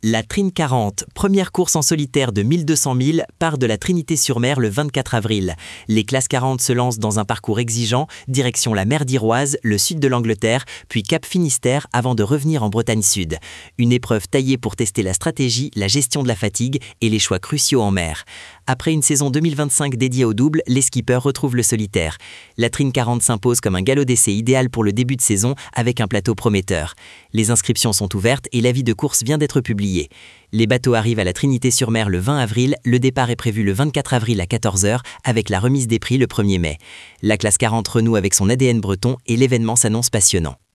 La Trine 40, première course en solitaire de 1200 000, part de la Trinité-sur-Mer le 24 avril. Les classes 40 se lancent dans un parcours exigeant, direction la mer d'Iroise, le sud de l'Angleterre, puis Cap Finistère avant de revenir en Bretagne Sud. Une épreuve taillée pour tester la stratégie, la gestion de la fatigue et les choix cruciaux en mer. Après une saison 2025 dédiée au double, les skippers retrouvent le solitaire. La Trine 40 s'impose comme un galop d'essai idéal pour le début de saison avec un plateau prometteur. Les inscriptions sont ouvertes et l'avis de course vient d'être publié. Les bateaux arrivent à la Trinité-sur-Mer le 20 avril, le départ est prévu le 24 avril à 14 h avec la remise des prix le 1er mai. La classe 40 renoue avec son ADN breton et l'événement s'annonce passionnant.